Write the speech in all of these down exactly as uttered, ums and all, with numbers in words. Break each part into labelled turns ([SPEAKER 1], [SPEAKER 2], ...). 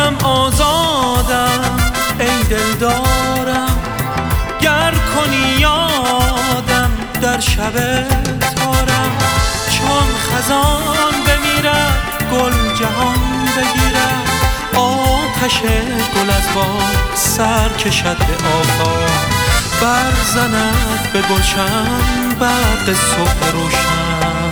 [SPEAKER 1] غم آزادم ای دلدارم، گر کنی یادم در شب تارم. چون خزان بمیرد گل جهان بگیرد، آتش گل از باد سر کشد به آفاق، برزند به گلشن برق صبح روشن.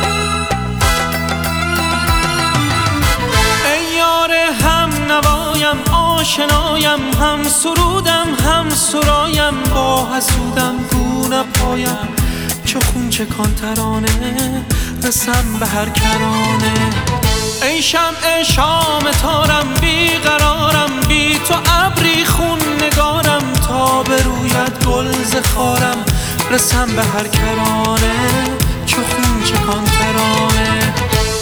[SPEAKER 1] ای یار هم نوایم آشنایم، هم سرودم هم سرایم، با حسودم گو نپایم، چو خون چکان ترانه رسم به هر کرانه. ای شمع شام تارم بیقرارم، بی تو ابری خون نگارم، تا به رویت گل ز خارم رسم به هر کرانه، چو خون چکان ترانه.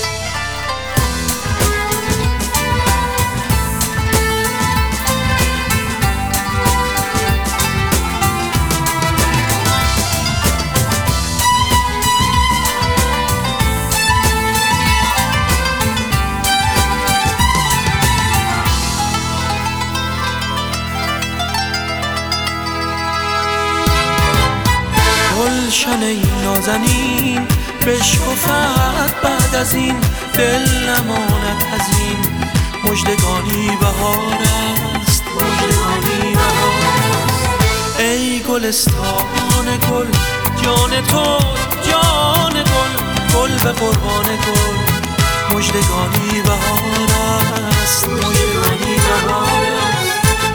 [SPEAKER 1] گلشن ای نازنین بشکفد بعد از این، دل نماند هزین، مژدگانی بهار است، مژدگانی بهار است. ای گلستان گل جان تو جان گل، گل به قربان گل، مژدگانی بهار است، مژدگانی بهار است.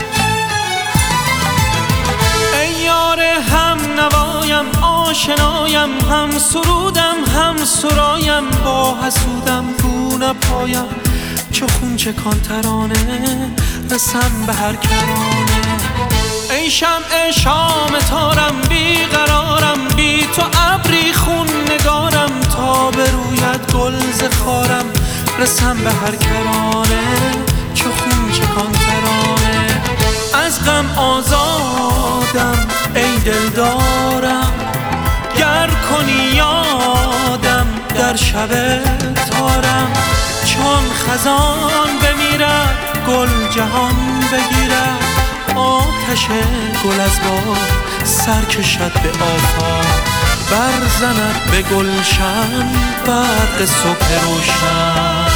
[SPEAKER 1] ای یار هم نوایم آشنایم، هم سرودم هم سرایم، با حسودم گو نپایم، چو خون چکان ترانه رسم به هر کرانه. ای شمع شام تارم بیقرارم، بی تو ابری خون نگارم، تا به رویت گل ز خارم رسم به هر کرانه، چو خون چکان ترانه. از غم آزادم ای دلدارم، گر کنی یادم در شب تارم. چون خزان بمیرد گل جهان بگیرد، آتش گل از باد سر کشد به آفاق، برزند به گلشن برق صبح روشن.